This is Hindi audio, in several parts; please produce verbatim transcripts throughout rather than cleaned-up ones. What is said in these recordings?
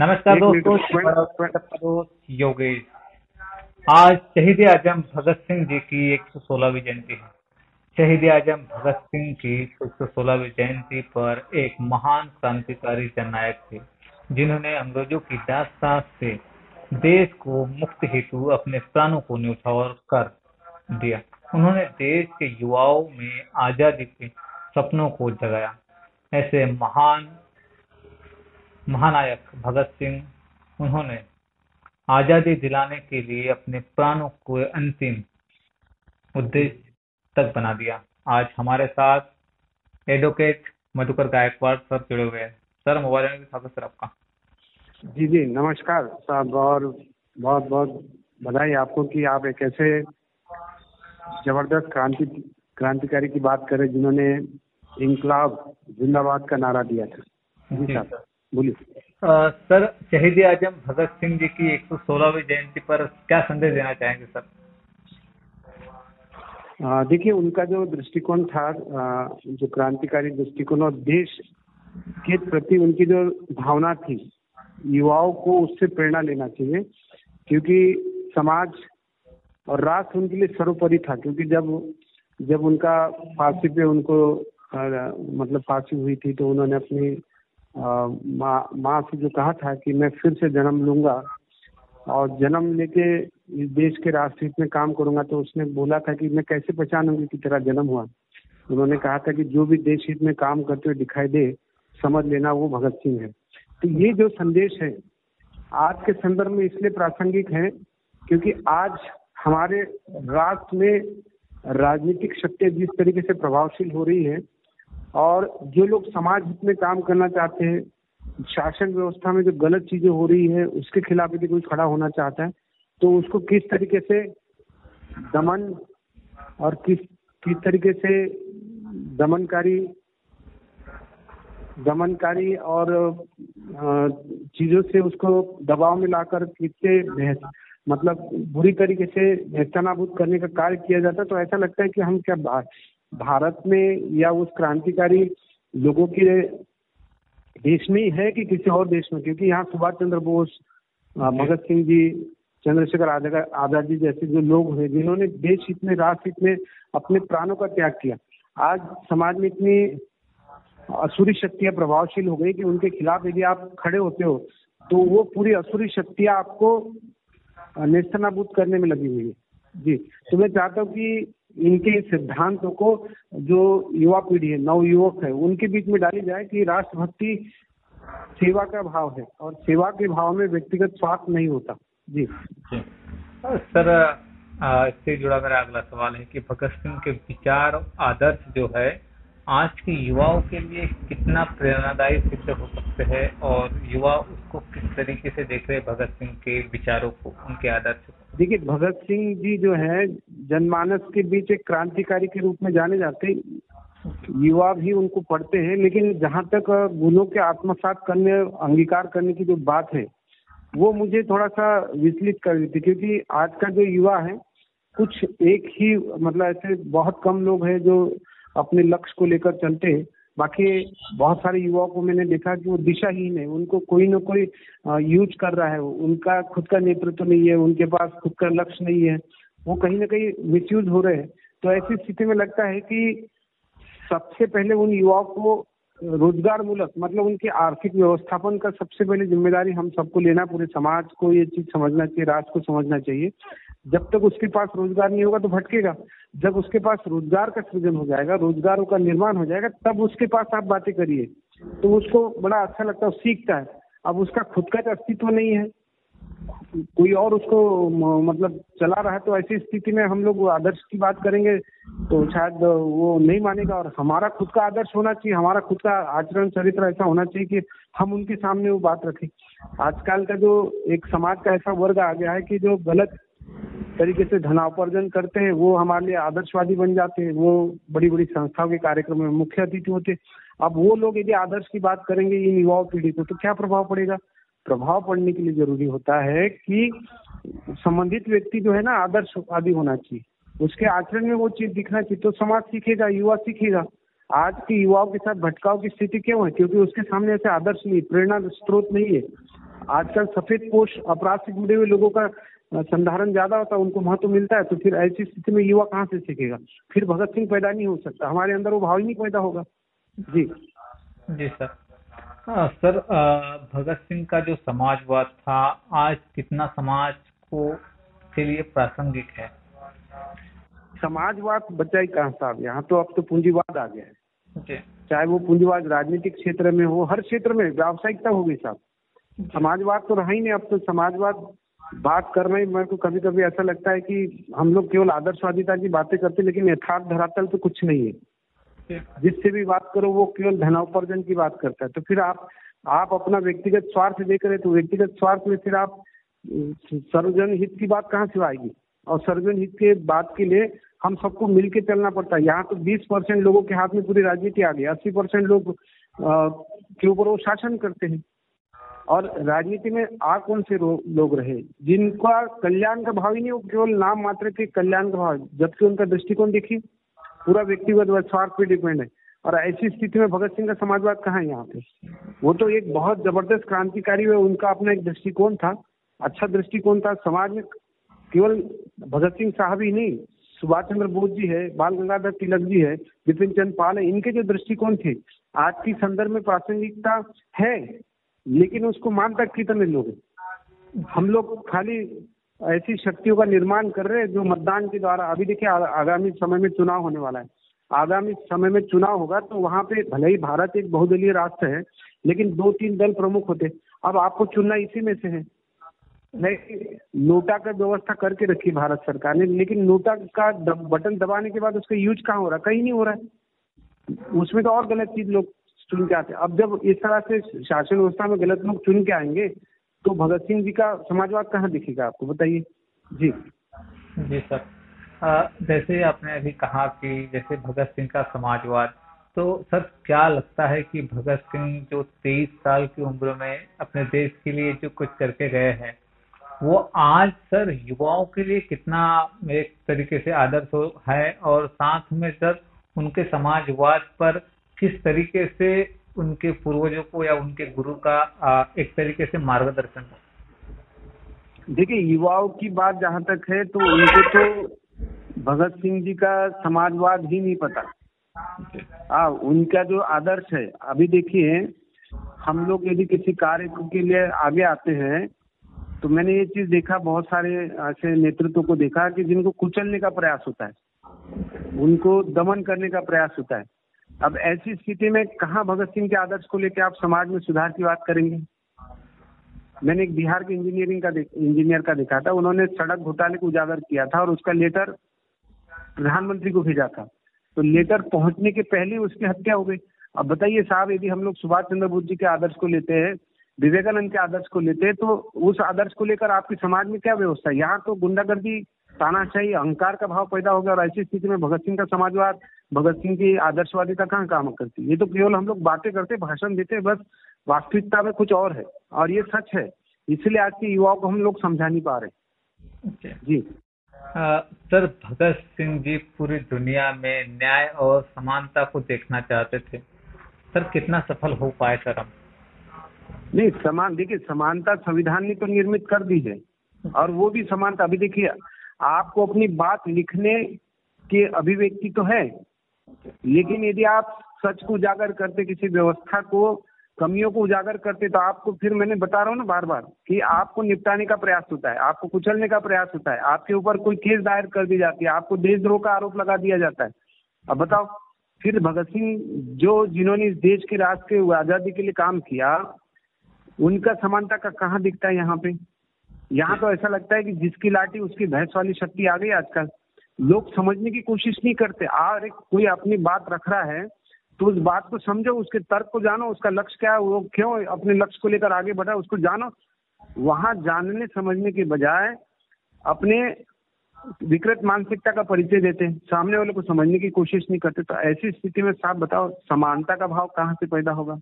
नमस्कार एक मिनट दोस्तों, ट्वेंट मैं ट्वेंट आपका दोस्त योगेश। आज शहीद आजम भगत सिंह जी की एक सौ सोलहवीं जयंती है। शहीद आजम भगत सिंह की एक सौ सोलहवीं जयंती पर एक महान क्रांतिकारी जननायक थे, जिन्होंने अंग्रेजों की दास्तान से देश को मुक्ति हेतु अपने प्राणों को न्यौछावर कर दिया। उन्होंने देश के युवाओं में आजादी के सपनों को जगाया। ऐसे महान महानायक भगत सिंह, उन्होंने आजादी दिलाने के लिए अपने प्राणों को अंतिम उद्देश्य तक बना दिया। आज हमारे साथ एडवोकेट मधुकर गायकवाड़ सर जुड़े हुए हैं। सर, मोबाइल में भी स्वागत सर आपका। जी जी नमस्कार साहब, और बहुत बहुत बधाई आपको कि आप एक ऐसे जबरदस्त क्रांति क्रांतिकारी की बात करें जिन्होंने इनकलाब जिंदाबाद का नारा दिया था। जी जी साहब, सर। बोलिए। अ, सर, शहीद आजम भगत सिंह जी की एक सौ सोलहवीं जयंती पर क्या संदेश देना चाहेंगे सर? अ, देखिए, उनका जो दृष्टिकोण था, अ, जो क्रांतिकारी दृष्टिकोण और देश के प्रति उनकी जो भावना थी, युवाओं को उससे प्रेरणा लेना चाहिए, क्योंकि समाज और राष्ट्र उनके लिए सर्वोपरि था। क्योंकि जब जब उनका फांसी पे उनको आ, मतलब फांसी हुई थी, तो उन्होंने अपनी आ, माँ माँ से जो कहा था कि मैं फिर से जन्म लूंगा और जन्म लेके इस देश के राष्ट्र हित में काम करूंगा। तो उसने बोला था कि मैं कैसे पहचानूंगी कि तेरा जन्म हुआ। उन्होंने कहा था कि जो भी देश हित में काम करते हुए दिखाई दे, समझ लेना वो भगत सिंह है। तो ये जो संदेश है आज के संदर्भ में इसलिए प्रासंगिक है, क्योंकि आज हमारे राष्ट्र में राजनीतिक शक्तियां जिस तरीके से प्रभावशील हो रही है, और जो लोग समाज हित में काम करना चाहते हैं, शासन व्यवस्था में जो गलत चीजें हो रही है उसके खिलाफ यदि कोई खड़ा होना चाहता है, तो उसको किस तरीके से दमन और किस किस तरीके से दमनकारी दमनकारी और चीजों से उसको दबाव में लाकर किससे मतलब बुरी तरीके से नेस्तनाबूद करने का कार्य किया जाता है। तो ऐसा लगता है कि हम क्या भा, भारत में या उस क्रांतिकारी लोगों के देश में ही है कि किसी और देश में, क्योंकि यहाँ सुभाष चंद्र बोस, भगत सिंह जी, चंद्रशेखर आजाद जी जैसे जो लोग हैं जिन्होंने देश हित में राष्ट्र हित में अपने प्राणों का त्याग किया। आज समाज में इतनी असुरी शक्तियां प्रभावशील हो गई कि उनके खिलाफ यदि आप खड़े होते हो तो वो पूरी असुरी शक्तियां आपको नेस्तनाबूद करने में लगी हुई है। जी, तो मैं चाहता हूँ कि इनके सिद्धांतों को जो युवा पीढ़ी है, नव युवक है, उनके बीच में डाली जाए कि राष्ट्रभक्ति सेवा का भाव है और सेवा के भाव में व्यक्तिगत स्वार्थ नहीं होता। जी, जी। सर, इससे जुड़ा मेरा अगला सवाल है कि भगत सिंह के विचार और आदर्श जो है आज के युवाओं के लिए कितना प्रेरणादायी सिद्ध हो सकते हैं, और युवा उसको किस तरीके से देख रहे हैं भगत सिंह के विचारों को, उनके आदर्श को? देखिए, भगत सिंह जी जो है जनमानस के बीच एक क्रांतिकारी के रूप में जाने जाते हैं। युवा भी उनको पढ़ते हैं, लेकिन जहाँ तक गुणों के आत्मसात करने, अंगीकार करने की जो बात है, वो मुझे थोड़ा सा विचलित कर देती, क्योंकि आज का जो युवा है कुछ एक ही मतलब ऐसे बहुत कम लोग हैं जो अपने लक्ष्य को लेकर चलते हैं। बाकी बहुत सारे युवाओं को मैंने देखा कि वो दिशाहीन है, उनको कोई ना कोई यूज कर रहा है, उनका खुद का नेतृत्व नहीं है, उनके पास खुद का लक्ष्य नहीं है, वो कहीं ना कहीं मिसयूज हो रहे हैं। तो ऐसी स्थिति में लगता है कि सबसे पहले उन युवाओं को रोजगार मूलक मतलब उनके आर्थिक व्यवस्थापन का सबसे पहले जिम्मेदारी हम सबको लेना, पूरे समाज को ये चीज समझना चाहिए, राष्ट्र को समझना चाहिए। जब तक उसके पास रोजगार नहीं होगा तो भटकेगा। जब उसके पास रोजगार का सृजन हो जाएगा, रोजगारों का निर्माण हो जाएगा, तब उसके पास आप बातें करिए तो उसको बड़ा अच्छा लगता है, सीखता है। अब उसका खुद का अस्तित्व नहीं है, कोई और उसको मतलब चला रहा है, तो ऐसी स्थिति में हम लोग आदर्श की बात करेंगे तो शायद वो नहीं मानेगा। और हमारा खुद का आदर्श होना चाहिए, हमारा खुद का आचरण चरित्र ऐसा होना चाहिए कि हम उनके सामने वो बात रखें। आजकल का जो एक समाज का ऐसा वर्ग आ गया है कि जो गलत तरीके से धनार्जन करते हैं वो हमारे लिए आदर्शवादी बन जाते हैं, वो बड़ी बड़ी संस्थाओं के कार्यक्रम में मुख्य अतिथि होते। अब वो लोग यदि आदर्श की बात करेंगे इन युवाओं पीढ़ी को, तो क्या प्रभाव पड़ेगा? प्रभाव पड़ने के लिए जरूरी होता है कि संबंधित व्यक्ति जो है ना आदर्शवादी होना चाहिए, उसके आचरण में वो चीज दिखना चाहिए, तो समाज सीखेगा, युवा सीखेगा। आज के युवाओं के साथ भटकाव की स्थिति क्यों है? क्योंकि उसके सामने ऐसे आदर्श नहीं, प्रेरणा स्रोत नहीं है। आजकल सफेद पोश अपराध से जुड़े हुए लोगों का संधारण ज्यादा होता है, उनको महत्व मिलता है, तो फिर ऐसी स्थिति में युवा कहाँ से सीखेगा? फिर भगत सिंह पैदा नहीं हो सकता, हमारे अंदर वो भाव ही नहीं पैदा होगा। जी जी सर। हाँ सर, अ, भगत सिंह का जो समाजवाद था आज कितना समाज को के लिए प्रासंगिक है? समाजवाद बचा ही कहाँ साहब, यहाँ तो अब तो पूंजीवाद आ गया है। जी चाहे वो पूंजीवाद राजनीतिक क्षेत्र में हो, हर क्षेत्र में व्यावसायिकता हो गई साहब। समाजवाद तो रहा ही नहीं। अब तो समाजवाद बात कर रहे हैं, मेरे को कभी कभी ऐसा लगता है कि हम लोग केवल आदर्शवादिता की बातें करते, लेकिन यथार्थ धरातल तो कुछ नहीं है। जिससे भी बात करो वो केवल धनोपार्जन की बात करता है। तो फिर आप आप अपना व्यक्तिगत स्वार्थ देख रहे, तो व्यक्तिगत स्वार्थ में फिर आप सर्वजन हित की बात कहाँ से आएगी? और सर्वजन हित के बात के लिए हम सबको मिलके चलना पड़ता है। यहाँ तो बीस परसेंट लोगों के हाथ में पूरी राजनीति आ गई, अस्सी परसेंट लोग आ, के ऊपर वो शासन करते हैं। और राजनीति में आ कौन से लोग रहे जिनका कल्याण का भाव ही नहीं, वो केवल नाम मात्र के कल्याण का भाव, जबकि उनका दृष्टिकोण देखिए पूरा व्यक्तिगत स्वार्थ पे डिपेंड है। और ऐसी स्थिति में भगत सिंह का समाजवाद कहाँ है यहाँ पे? वो तो एक बहुत जबरदस्त क्रांतिकारी है, उनका अपना एक दृष्टिकोण था, अच्छा दृष्टिकोण था। समाज में केवल भगत सिंह साहब ही नहीं, सुभाष चंद्र बोस जी है, बाल गंगाधर तिलक जी है, विपिन चंद्र पाल है, इनके जो दृष्टिकोण थे आज की संदर्भ में प्रासंगिकता है, लेकिन उसको मानता कितने लोग हैं? हम लोग खाली ऐसी शक्तियों का निर्माण कर रहे हैं जो मतदान के द्वारा। अभी देखिए आगामी समय में चुनाव होने वाला है, आगामी समय में चुनाव होगा तो वहाँ पे भले ही भारत एक बहुदलीय राष्ट्र है, लेकिन दो तीन दल प्रमुख होते। अब आपको चुनना इसी में से है। नहीं, नोटा का व्यवस्था करके रखी भारत सरकार ने, लेकिन नोटा का दब, बटन दबाने के बाद उसका यूज कहाँ हो रहा है? कहीं नहीं हो रहा है। उसमें तो और गलत चीज लोग चुन के आते हैं। अब जब इस तरह से शासन व्यवस्था में गलत लोग चुन के आएंगे तो भगत सिंह जी का समाजवाद कहाँ दिखेगा? आपको बताइए। जी जी सर, अ, जैसे आपने अभी कहा कि जैसे भगत सिंह का समाजवाद, तो सर क्या लगता है कि भगत सिंह जो तेईस साल की उम्र में अपने देश के लिए जो कुछ करके गए हैं वो आज सर युवाओं के लिए कितना एक तरीके से आदर्श है, और साथ में सर उनके समाजवाद पर किस तरीके से उनके पूर्वजों को या उनके गुरु का एक तरीके से मार्गदर्शन हो? देखिए, युवाओं की बात जहाँ तक है तो उनको तो भगत सिंह जी का समाजवाद ही नहीं पता। हाँ, उनका जो आदर्श है, अभी देखिए हम लोग यदि किसी कार्य के लिए आगे आते हैं तो मैंने ये चीज देखा, बहुत सारे ऐसे नेतृत्व को देखा कि जिनको कुचलने का प्रयास होता है, उनको दमन करने का प्रयास होता है। अब ऐसी स्थिति में कहाँ भगत सिंह के आदर्श को लेकर आप समाज में सुधार की बात करेंगे? मैंने एक बिहार के इंजीनियरिंग का इंजीनियर का देखा था, उन्होंने सड़क घोटाले को उजागर किया था और उसका लेटर प्रधानमंत्री को भेजा था, तो लेटर पहुंचने के पहले उसकी हत्या हो गई। अब बताइए साहब, यदि हम लोग सुभाष चंद्र बोस जी के आदर्श को लेते हैं, विवेकानंद के आदर्श को लेते हैं, तो उस आदर्श को लेकर आपके समाज में क्या व्यवस्था है? यहाँ तो गुंडागर्दी, तानाशाही, अहंकार का भाव पैदा हो गया। और ऐसी स्थिति में भगत सिंह का समाजवाद, भगत सिंह की आदर्शवादिता कहाँ काम करती है? ये तो केवल हम लोग बातें करते, भाषण देते, बस वास्तविकता में कुछ और है, और ये सच है। इसलिए आज के युवाओं को हम लोग समझा नहीं पा रहे। जी आ, सर, भगत सिंह जी पूरी दुनिया में न्याय और समानता को देखना चाहते थे, सर कितना सफल हो पाए सर हम? नहीं, समान देखिए, समानता संविधान ने तो निर्मित कर दी है, और वो भी समानता। अभी देखिए, आपको अपनी बात लिखने की अभिव्यक्ति तो है, लेकिन यदि आप सच को उजागर करते, किसी व्यवस्था को, कमियों को उजागर करते, तो आपको, फिर मैंने बता रहा हूँ ना बार बार, कि आपको निपटाने का प्रयास होता है, आपको कुचलने का प्रयास होता है, आपके ऊपर कोई केस दायर कर दी जाती है, आपको देशद्रोह का आरोप लगा दिया जाता है। अब बताओ, फिर भगत सिंह जो जिन्होंने इस देश के राष्ट्र के आजादी के लिए काम किया, उनका समानता का कहाँ दिखता है यहाँ पे? यहाँ तो ऐसा लगता है कि जिसकी लाठी उसकी भैंस वाली शक्ति आ गई आजकल। लोग समझने की कोशिश नहीं करते। और कोई अपनी बात रख रहा है तो उस बात को समझो, उसके तर्क को जानो, उसका लक्ष्य क्या है, वो क्यों अपने लक्ष्य को लेकर आगे बढ़ा, उसको जानो। वहां जानने समझने के बजाय अपने विकृत मानसिकता का परिचय देते हैं, सामने वाले को समझने की कोशिश नहीं करते। तो ऐसी स्थिति में साफ बताओ, समानता का भाव कहाँ से पैदा होगा?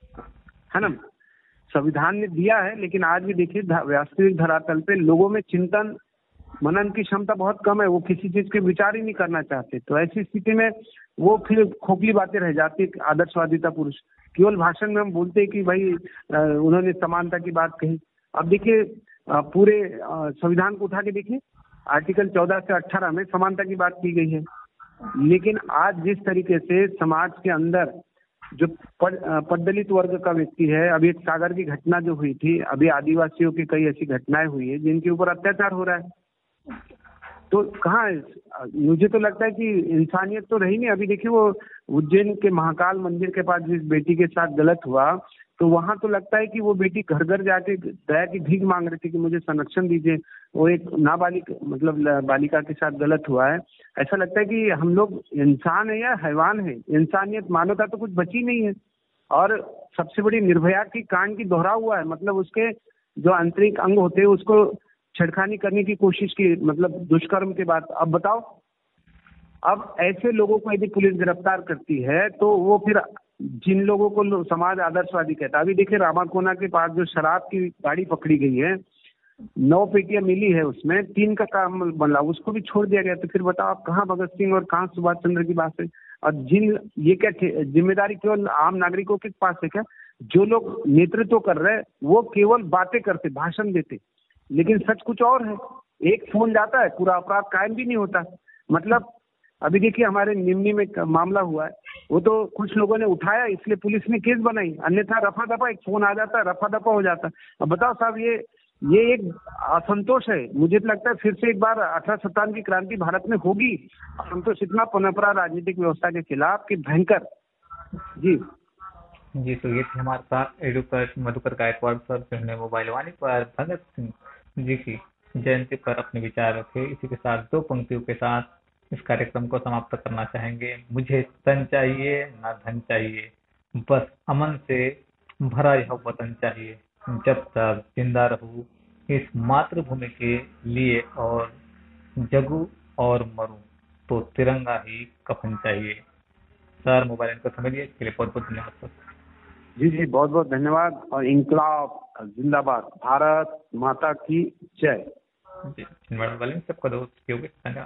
है ना? संविधान ने दिया है, लेकिन आज भी देखिए वास्तविक धरातल पे लोगों में चिंतन मनन की क्षमता बहुत कम है, वो किसी चीज के विचार ही नहीं करना चाहते। तो ऐसी स्थिति में वो फिर खोखली बातें रह जाती है। आदर्शवादिता पुरुष केवल भाषण में हम बोलते हैं कि भाई उन्होंने समानता की बात कही, अब देखिए अ, पूरे अ, संविधान को उठा के देखिए, आर्टिकल चौदह से अठारह में समानता की बात की गई है। लेकिन आज जिस तरीके से समाज के अंदर जो पद अ, पददलित वर्ग का व्यक्ति है, अभी एक सागर की घटना जो हुई थी, अभी आदिवासियों की कई ऐसी घटनाएं हुई है जिनके ऊपर अत्याचार हो रहा है। तो कहाँ है? मुझे तो लगता है कि इंसानियत तो रही नहीं। अभी देखिए वो उज्जैन के महाकाल मंदिर के पास जिस बेटी के साथ गलत हुआ, तो वहां तो लगता है कि वो बेटी घर घर जाके दया की भीख मांग रही थी कि मुझे संरक्षण दीजिए। वो एक नाबालिग मतलब ल- बालिका के साथ गलत हुआ है। ऐसा लगता है कि हम लोग इंसान है या हैवान है? इंसानियत मानवता तो कुछ बची नहीं है। और सबसे बड़ी निर्भया की कांड की दोहरा हुआ है, मतलब उसके जो आंतरिक अंग होते हैं उसको छेड़खानी करने की कोशिश की, मतलब दुष्कर्म के बाद। अब बताओ, अब ऐसे लोगों को यदि पुलिस गिरफ्तार करती है तो वो फिर जिन लोगों को लो- समाज आदर्शवादी कहता है, अभी देखिए रामाकोना के पास जो शराब की गाड़ी पकड़ी गई है, नौ पेटियां मिली है, उसमें तीन का काम बना, उसको भी छोड़ दिया गया। तो फिर बताओ आप, कहाँ भगत सिंह और कहाँ सुभाष चंद्र की बात है? और जिन ये क्या थे- जिम्मेदारी केवल आम नागरिकों के पास है क्या? जो लोग नेतृत्व कर रहे हैं वो केवल बातें करते, भाषण देते, लेकिन सच कुछ और है। एक फोन जाता है, पूरा अपराध कायम भी नहीं होता। मतलब अभी देखिए हमारे निमनी में एक मामला हुआ है, वो तो कुछ लोगों ने उठाया इसलिए पुलिस ने केस बनाई, अन्यथा रफा दफा एक फोन आ जाता है, रफा दफा हो जाता है। अब बताओ साहब, ये ये एक असंतोष है। मुझे तो लगता है फिर से एक बार अठारह सत्तावन की क्रांति भारत में होगी। असंतोष इतना पनप रहा राजनीतिक व्यवस्था के खिलाफ कि भयंकर। जी जी, तो ये थे हमारे साथ एडुकर मधुकर गायकवाड़ सर, जिन्होंने मोबाइल वाणी पर भगत सिंह जी की जयंती पर अपने विचार रखे। इसी के साथ दो पंक्तियों के साथ इस कार्यक्रम को समाप्त करना चाहेंगे। मुझे तन चाहिए ना धन चाहिए, बस अमन से भरा यह वतन चाहिए। जब तक जिंदा रहूं इस मातृभूमि के लिए और जगू और मरूं तो तिरंगा ही कफन चाहिए। सर, मोबाइल को समझिए, इसके लिए बहुत बहुत धन्यवाद सर। जी जी, बहुत बहुत धन्यवाद। और इंकलाब जिंदाबाद, भारत माता की जय। जी, धन्यवाद वाले सबका दोस्त योगेश, धन्यवाद।